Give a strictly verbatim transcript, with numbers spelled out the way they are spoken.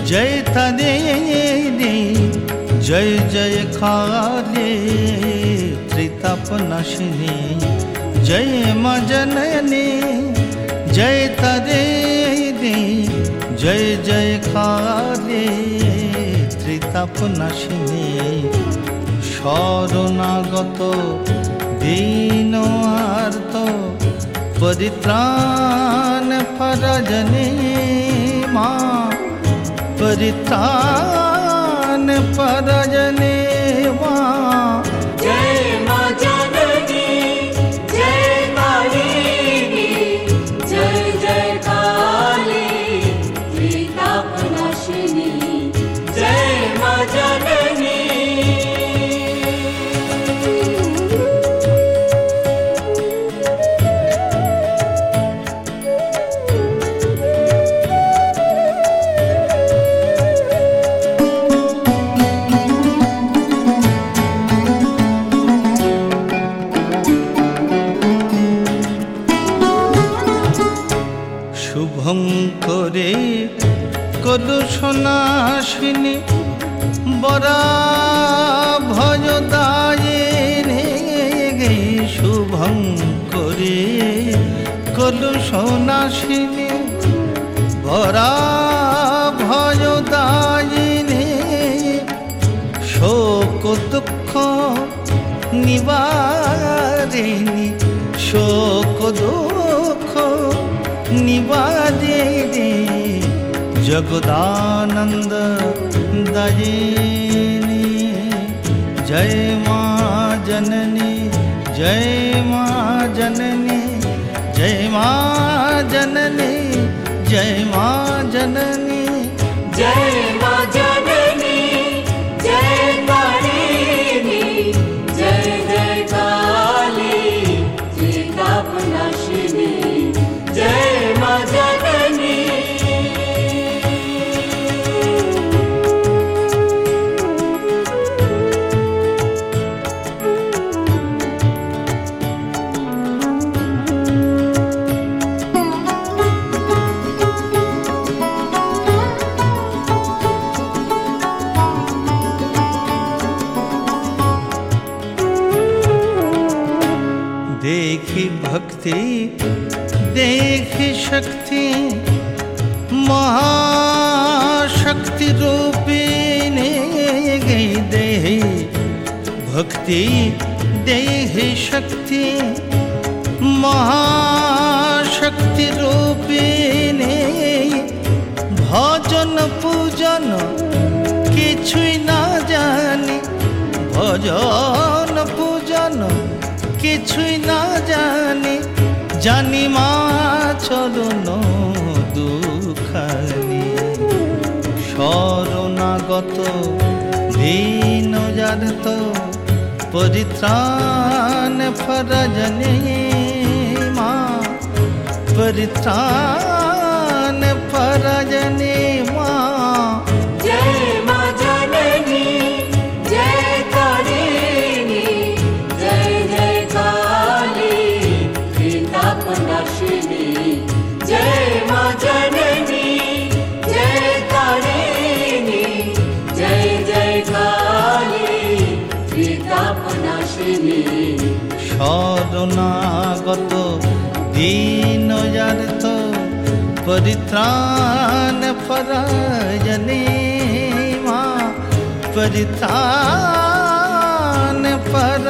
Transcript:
जय तदे जय जय काले त्रितापनाशिनी जय मां जननी जय तदे जय जय काले त्रितापनाशिनी शरणागत दीन आर्त परित्राण परजनी मां परित्राण परजनी मां जय मां जननी जय कालिनी जय जय काली त्रितापनाशिनी जय मां जननी शुभं करे कलुषनाशिनी बरा भजदायिनी शुभं करे कलुषनाशिनी बरा भजदायिनी शोक दुःख निवारिणी शोक दुःख निवारिणी जगदानंद दायिनी जय मां जननी जय मां जननी जय मां जननी जय मां जननी जय मां जननी जय कालिनी जय जय काली त्रितापनाशिनी जय मां जननी देखी भक्ति देखी शक्ति महाशक्ति रूपिणी देहि भक्ति देहि शक्ति महाशक्ति रूपिणी भजन पूजन किछुई ना जानी भजन पूजन किछुई ना जानी जानी मां चरण दुखानी शरणागत दीन जात परित्राण परजनी मां परित्राण परजनी मां जय मां जननी जय कालिनी जय जय काली त्रितापनाशिनी जय मां जननी जय कालिनी जय जय काली त्रितापनाशिनी शरणागत दीन जात परित्राण परजनी मां परित्राण पर